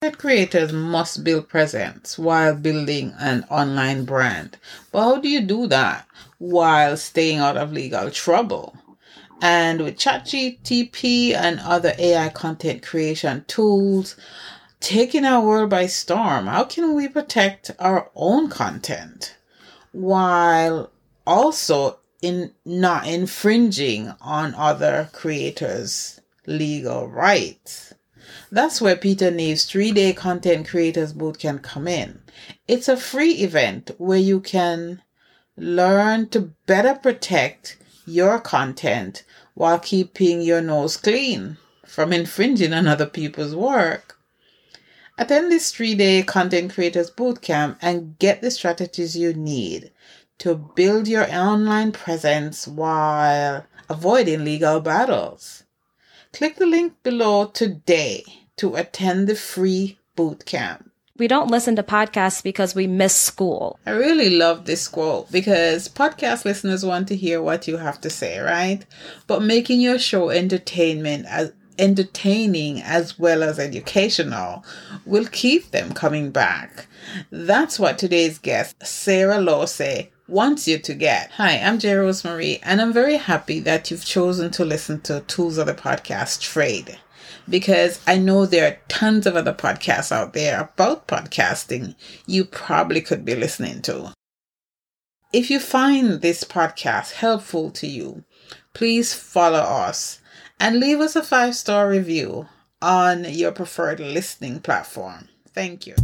Content creators must build presence while building an online brand. But how do you do that while staying out of legal trouble? And with ChatGPT and other AI content creation tools taking our world by storm, how can we protect our own content while also not infringing on other creators' legal rights? That's where Peter Neve's 3-day Content Creators Bootcamp come in. It's a free event where you can learn to better protect your content while keeping your nose clean from infringing on other people's work. Attend this 3-day Content Creators Bootcamp and get the strategies you need to build your online presence while avoiding legal battles. Click the link below today to attend the free bootcamp. We don't listen to podcasts because we miss school. I really love this quote because podcast listeners want to hear what you have to say, right? But making your show entertaining as well as educational will keep them coming back. That's what today's guest, Sarah Losey, wants you to get. Hi, I'm Jerry Rosemary, and I'm very happy that you've chosen to listen to Tools of the Podcast Trade, because I know there are tons of other podcasts out there about podcasting you probably could be listening to. If you find this podcast helpful to you, please follow us and leave us a 5-star review on your preferred listening platform. Thank you.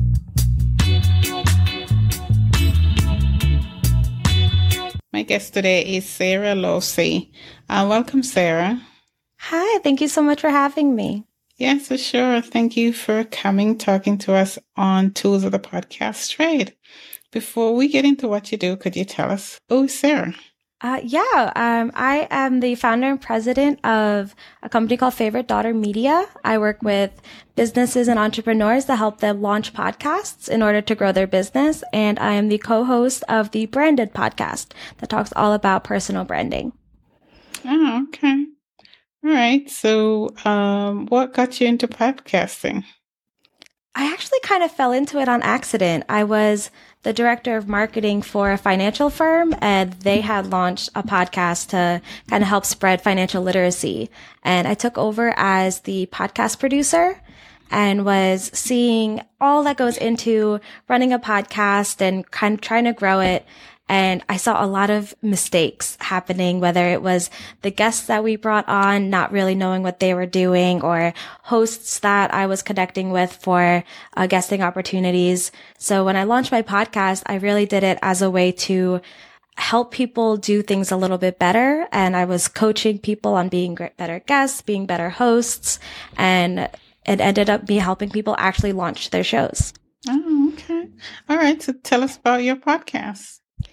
My guest today is Sarah Losey. Welcome, Sarah. Hi, thank you so much for having me. Yes, for sure. Thank you for talking to us on Tools of the Podcast Trade. Before we get into what you do, could you tell us who is Sarah? I am the founder and president of a company called Favorite Daughter Media. I work with businesses and entrepreneurs to help them launch podcasts in order to grow their business. And I am the co-host of the Branded podcast that talks all about personal branding. Oh, okay. All right. So, what got you into podcasting? I actually kind of fell into it on accident. I was the director of marketing for a financial firm, and they had launched a podcast to kind of help spread financial literacy. And I took over as the podcast producer and was seeing all that goes into running a podcast and kind of trying to grow it. And I saw a lot of mistakes happening, whether it was the guests that we brought on not really knowing what they were doing, or hosts that I was connecting with for guesting opportunities. So when I launched my podcast, I really did it as a way to help people do things a little bit better. And I was coaching people on being better guests, being better hosts, and it ended up me helping people actually launch their shows. Oh, okay. All right. So tell us about your podcast.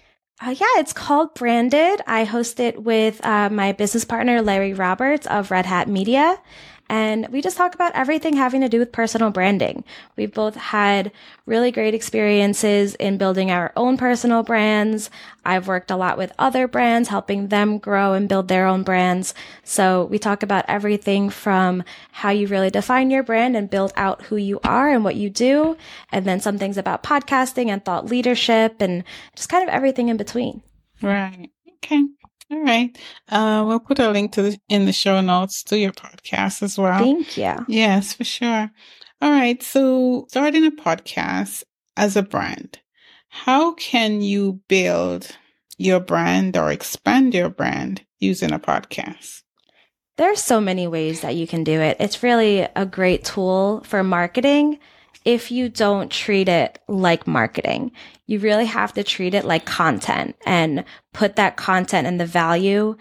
It's called Branded. I host it with my business partner, Larry Roberts of Red Hat Media. And we just talk about everything having to do with personal branding. We've both had really great experiences in building our own personal brands. I've worked a lot with other brands, helping them grow and build their own brands. So we talk about everything from how you really define your brand and build out who you are and what you do. And then some things about podcasting and thought leadership and just kind of everything in between. Right. Okay. All right. We'll put a link in the show notes to your podcast as well. Thank you. Yes, for sure. All right. So starting a podcast as a brand, how can you build your brand or expand your brand using a podcast? There's so many ways that you can do it. It's really a great tool for marketing if you don't treat it like marketing. You really have to treat it like content and put that content and the value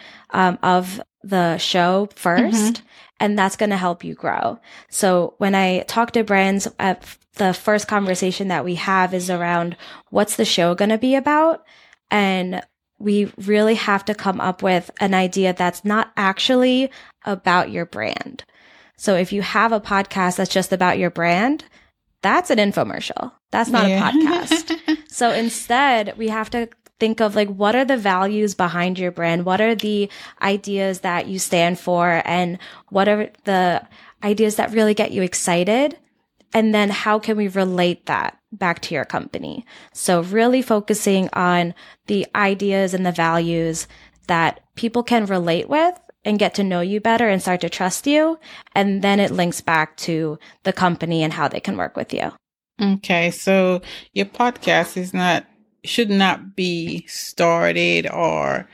of the show first. Mm-hmm. And that's going to help you grow. So when I talk to brands, the first conversation that we have is around what's the show going to be about? And we really have to come up with an idea that's not actually about your brand. So if you have a podcast that's just about your brand, that's an infomercial. That's not a podcast. So instead, we have to think of like, what are the values behind your brand? What are the ideas that you stand for? And what are the ideas that really get you excited? And then how can we relate that back to your company? So really focusing on the ideas and the values that people can relate with and get to know you better and start to trust you. And then it links back to the company and how they can work with you. Okay. So your podcast should not be started or,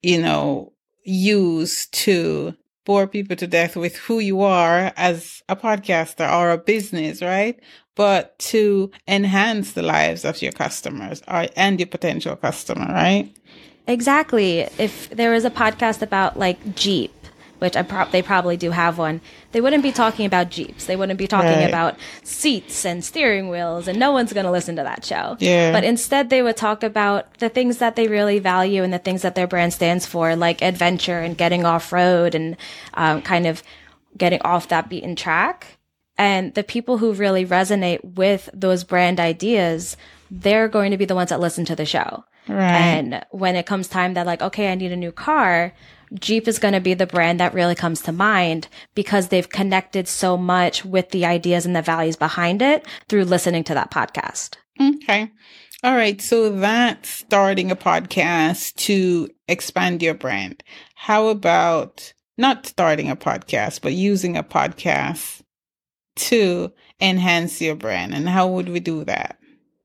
used to bore people to death with who you are as a podcaster or a business, right? But to enhance the lives of your customers and your potential customer, right? Exactly. If there was a podcast about like Jeep, which they probably do have one, they wouldn't be talking about Jeeps. They wouldn't be talking about seats and steering wheels, and no one's going to listen to that show. Yeah. But instead, they would talk about the things that they really value and the things that their brand stands for, like adventure and getting off-road and kind of getting off that beaten track. And the people who really resonate with those brand ideas, they're going to be the ones that listen to the show. Right. And when it comes time that like, okay, I need a new car, Jeep is going to be the brand that really comes to mind because they've connected so much with the ideas and the values behind it through listening to that podcast. Okay. All right. So that's starting a podcast to expand your brand. How about not starting a podcast, but using a podcast to enhance your brand? And how would we do that?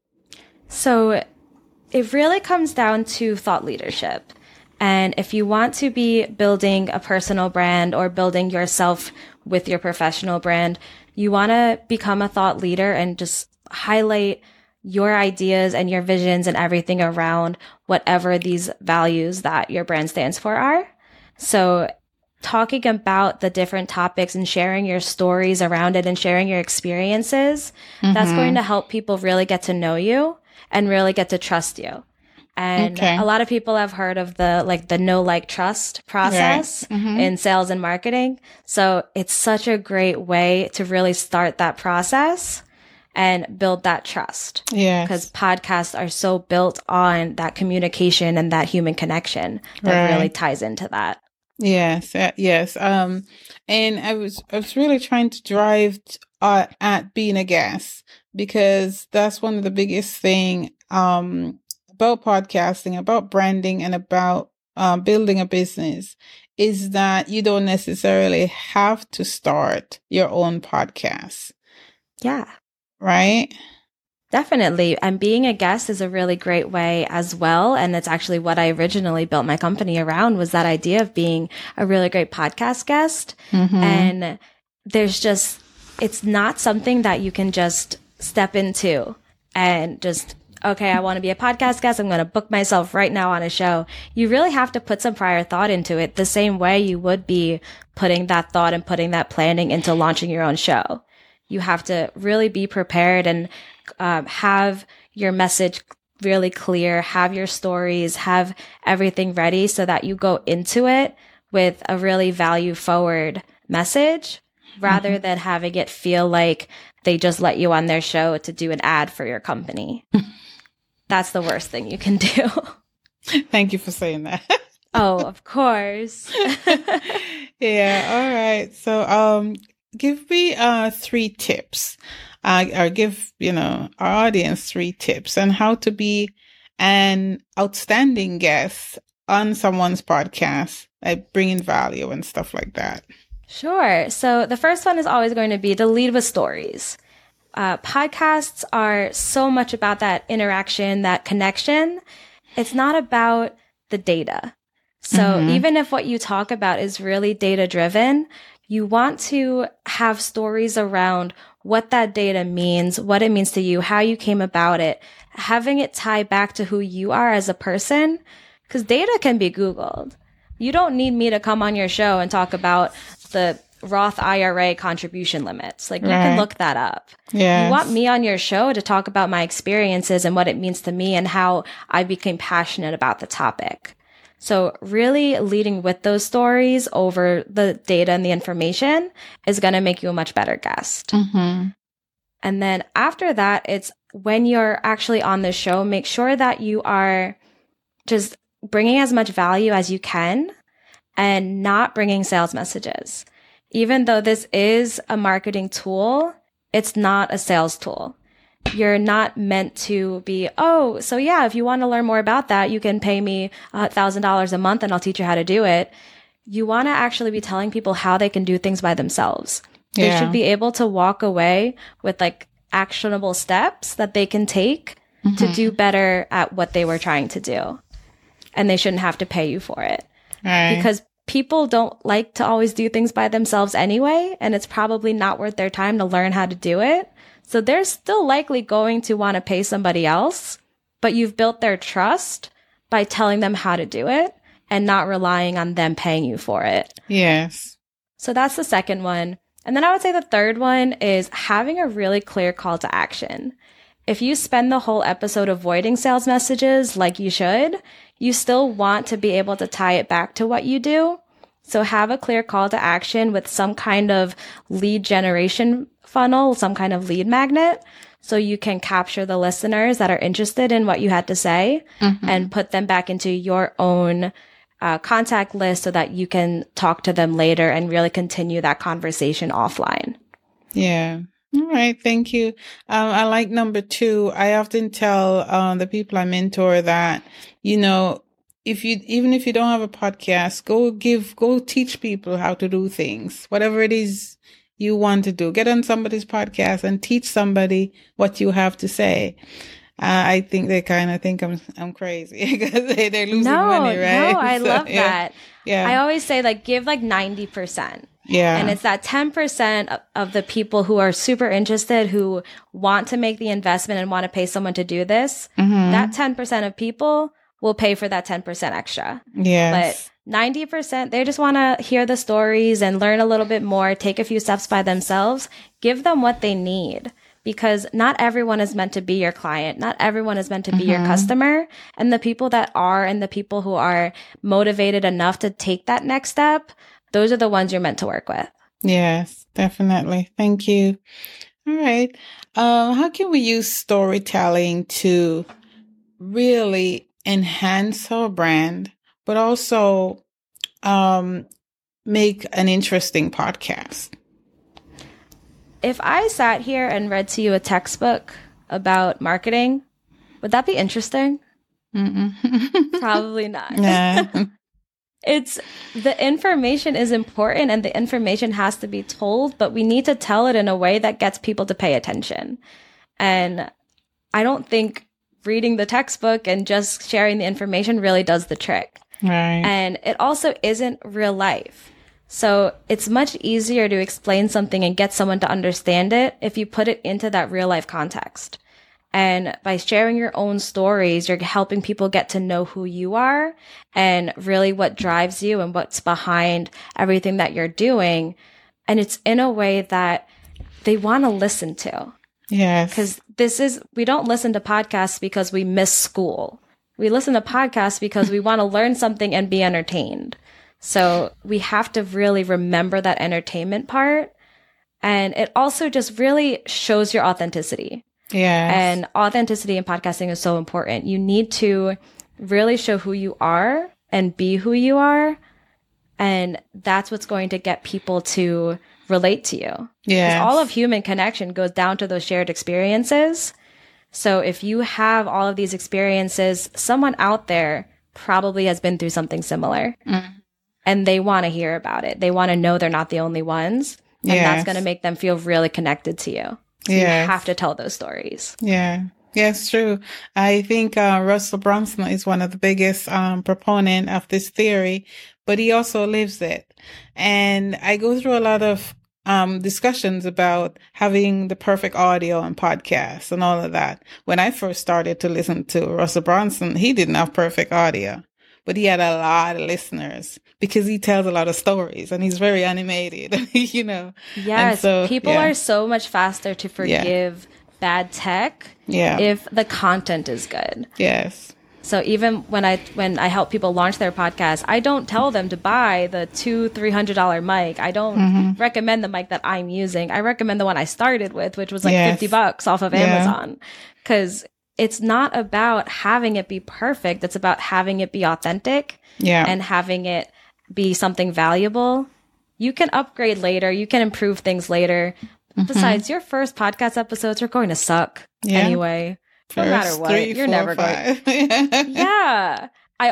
So it really comes down to thought leadership. And if you want to be building a personal brand or building yourself with your professional brand, you want to become a thought leader and just highlight your ideas and your visions and everything around whatever these values that your brand stands for are. So talking about the different topics and sharing your stories around it and sharing your experiences, that's going to help people really get to know you and really get to trust you. And a lot of people have heard of the know, like, trust process in sales and marketing. So it's such a great way to really start that process and build that trust. Yeah. Because podcasts are so built on that communication and that human connection that really ties into that. Yes. Yes. And I was really trying to drive at being a guest, because that's one of the biggest thing, about podcasting, about branding, and about building a business, is that you don't necessarily have to start your own podcast. Yeah. Right? Definitely. And being a guest is a really great way as well. And it's actually what I originally built my company around, was that idea of being a really great podcast guest. And it's not something that you can just step into and just, okay, I want to be a podcast guest, I'm going to book myself right now on a show. You really have to put some prior thought into it, the same way you would be putting that thought and putting that planning into launching your own show. You have to really be prepared and have your message really clear, have your stories, have everything ready so that you go into it with a really value forward message, rather than having it feel like they just let you on their show to do an ad for your company. That's the worst thing you can do. Thank you for saying that. Oh, of course. Yeah. All right. So, give me 3 tips, or give, our audience 3 tips on how to be an outstanding guest on someone's podcast, like bringing value and stuff like that. Sure. So the first one is always going to be to lead with stories. Podcasts are so much about that interaction, that connection. It's not about the data. So even if what you talk about is really data driven, you want to have stories around what that data means, what it means to you, how you came about it, having it tie back to who you are as a person, because data can be Googled. You don't need me to come on your show and talk about the Roth IRA contribution limits. Like, you can look that up. Yes. You want me on your show to talk about my experiences and what it means to me and how I became passionate about the topic. So really leading with those stories over the data and the information is going to make you a much better guest. And then after that, it's when you're actually on the show, make sure that you are just bringing as much value as you can and not bringing sales messages. Even though this is a marketing tool, it's not a sales tool. You're not meant to be, oh, so yeah, if you want to learn more about that, you can pay me $1,000 a month and I'll teach you how to do it. You want to actually be telling people how they can do things by themselves. They should be able to walk away with like actionable steps that they can take to do better at what they were trying to do. And they shouldn't have to pay you for it. Right. Because people don't like to always do things by themselves anyway, and it's probably not worth their time to learn how to do it. So they're still likely going to want to pay somebody else, but you've built their trust by telling them how to do it and not relying on them paying you for it. Yes. So that's the second one. And then I would say the third one is having a really clear call to action. If you spend the whole episode avoiding sales messages like you should, you still want to be able to tie it back to what you do. So have a clear call to action with some kind of lead generation funnel, some kind of lead magnet, so you can capture the listeners that are interested in what you had to say and put them back into your own contact list so that you can talk to them later and really continue that conversation offline. Yeah. All right. Thank you. I like number 2. I often tell the people I mentor that, even if you don't have a podcast, go teach people how to do things, whatever it is you want to do. Get on somebody's podcast and teach somebody what you have to say. I think they kind of think I'm crazy because they're losing money, right? No, I love yeah. that. Yeah. I always say like give like 90%. Yeah. And it's that 10% of the people who are super interested, who want to make the investment and want to pay someone to do this. That 10% of people will pay for that 10% extra. Yes. But 90%, they just want to hear the stories and learn a little bit more, take a few steps by themselves. Give them what they need, because not everyone is meant to be your client. Not everyone is meant to be your customer. And the people that are, and the people who are motivated enough to take that next step, those are the ones you're meant to work with. Yes, definitely. Thank you. All right. How can we use storytelling to really enhance our brand, but also make an interesting podcast? If I sat here and read to you a textbook about marketing, would that be interesting? Probably not. Yeah. It's the information is important and the information has to be told, but we need to tell it in a way that gets people to pay attention. And I don't think reading the textbook and just sharing the information really does the trick. Right. And it also isn't real life. So it's much easier to explain something and get someone to understand it if you put it into that real life context. And by sharing your own stories, you're helping people get to know who you are and really what drives you and what's behind everything that you're doing. And it's in a way that they want to listen to. Yes. Because we don't listen to podcasts because we miss school. We listen to podcasts because we want to learn something and be entertained. So we have to really remember that entertainment part. And it also just really shows your authenticity. Yes. And authenticity in podcasting is so important. You need to really show who you are and be who you are. And that's what's going to get people to relate to you. Yeah. All of human connection goes down to those shared experiences. So if you have all of these experiences, someone out there probably has been through something similar. And they want to hear about it. They want to know they're not the only ones. And that's going to make them feel really connected to you. So you have to tell those stories. Yeah. Yes, true. I think Russell Brunson is one of the biggest proponent of this theory, but he also lives it. And I go through a lot of discussions about having the perfect audio and podcasts and all of that. When I first started to listen to Russell Brunson, he didn't have perfect audio, but he had a lot of listeners because he tells a lot of stories and he's very animated, Yes. So, people are so much faster to forgive bad tech if the content is good. Yes. So even when I help people launch their podcast, I don't tell them to buy the $200-$300 mic. I don't recommend the mic that I'm using. I recommend the one I started with, which was like $50 off of Amazon, because it's not about having it be perfect. It's about having it be authentic and having it be something valuable. You can upgrade later. You can improve things later. Besides, your first podcast episodes are going to suck anyway. No matter what, you're never going. Yeah.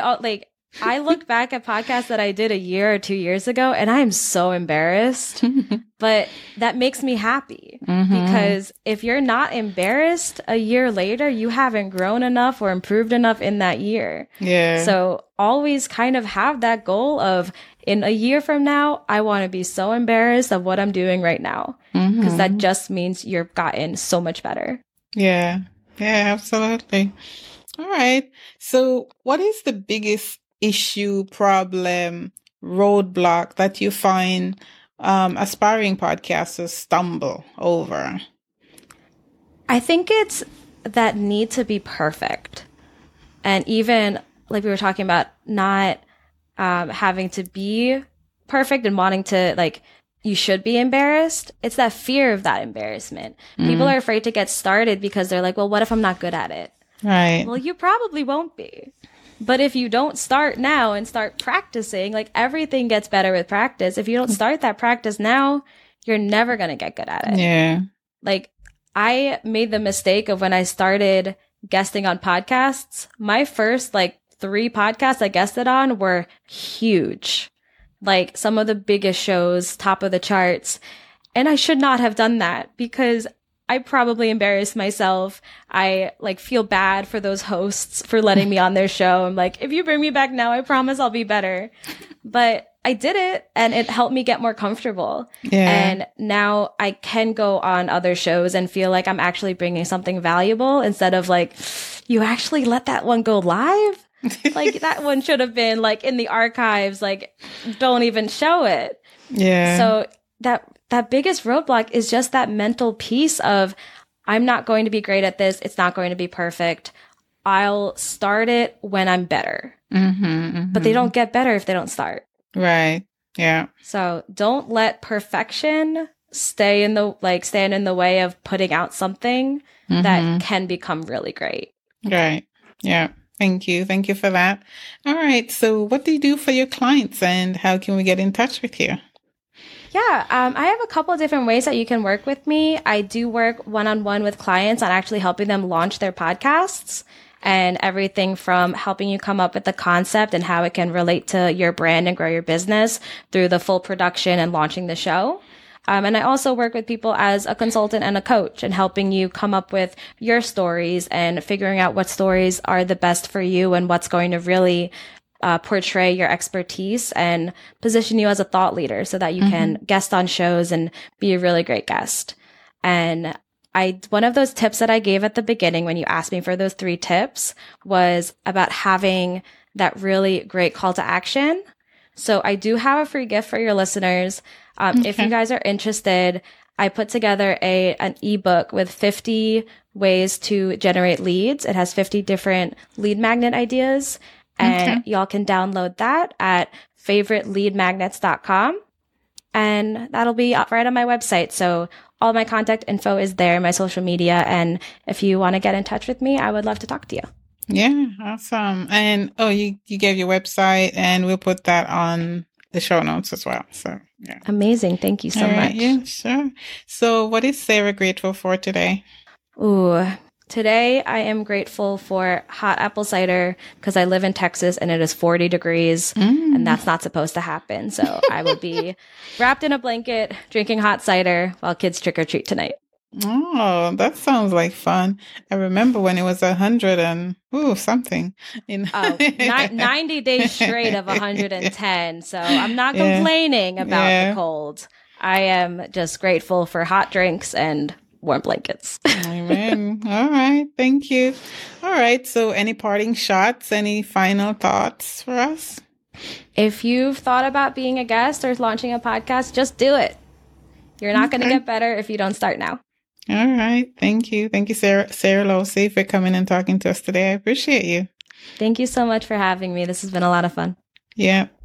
I look back at podcasts that I did a year or 2 years ago, and I am so embarrassed. But that makes me happy because if you're not embarrassed a year later, you haven't grown enough or improved enough in that year. Yeah. So always kind of have that goal of, in a year from now, I want to be so embarrassed of what I'm doing right now, because that just means you've gotten so much better. Yeah. Yeah, absolutely. All right. So what is the biggest issue, problem, roadblock that you find aspiring podcasters stumble over? I think it's that need to be perfect. And even like we were talking about, not having to be perfect and wanting to, like, you should be embarrassed. It's that fear of that embarrassment. People are afraid to get started because they're like, well, what if I'm not good at it? Right. Well, you probably won't be. But if you don't start now and start practicing, like, everything gets better with practice. If you don't start that practice now, you're never going to get good at it. Yeah. Like, I made the mistake of when I started guesting on podcasts, my first 3 podcasts I guested on were huge. Like, some of the biggest shows, top of the charts. And I should not have done that because I probably embarrassed myself. I feel bad for those hosts for letting me on their show. I'm like, if you bring me back now, I promise I'll be better. But I did it and it helped me get more comfortable. Yeah. And now I can go on other shows and feel like I'm actually bringing something valuable instead of you actually let that one go live? That one should have been in the archives, don't even show it. Yeah. So that biggest roadblock is just that mental piece of, I'm not going to be great at this. It's not going to be perfect. I'll start it when I'm better. But they don't get better if they don't start. Right. Yeah. So don't let perfection stand in the way of putting out something that can become really great. Right. Yeah. Thank you. Thank you for that. All right. So what do you do for your clients and how can we get in touch with you? Yeah, I have a couple of different ways that you can work with me. I do work one-on-one with clients on actually helping them launch their podcasts, and everything from helping you come up with the concept and how it can relate to your brand and grow your business through the full production and launching the show. And I also work with people as a consultant and a coach and helping you come up with your stories and figuring out what stories are the best for you and what's going to really portray your expertise and position you as a thought leader so that you can guest on shows and be a really great guest. And one of those tips that I gave at the beginning when you asked me for those 3 tips was about having that really great call to action. So I do have a free gift for your listeners. If you guys are interested, I put together an ebook with 50 ways to generate leads. It has 50 different lead magnet ideas. And y'all can download that at favoriteleadmagnets.com. And that'll be up right on my website. So all my contact info is there, my social media. And if you want to get in touch with me, I would love to talk to you. Yeah, awesome. And you gave your website and we'll put that on the show notes as well. So yeah. Amazing. Thank you so much. Yeah, sure. So what is Sarah grateful for today? Ooh, today I am grateful for hot apple cider because I live in Texas and it is 40 degrees and that's not supposed to happen. So I will be wrapped in a blanket, drinking hot cider while kids trick or treat tonight. Oh, that sounds like fun. I remember when it was 100 and something. 90 days straight of 110. So I'm not complaining about the cold. I am just grateful for hot drinks and warm blankets. Amen. All right. Thank you. All right. So any parting shots, any final thoughts for us? If you've thought about being a guest or launching a podcast, just do it. You're not going to get better if you don't start now. All right. Thank you. Thank you, Sarah Losey, for coming and talking to us today. I appreciate you. Thank you so much for having me. This has been a lot of fun. Yeah.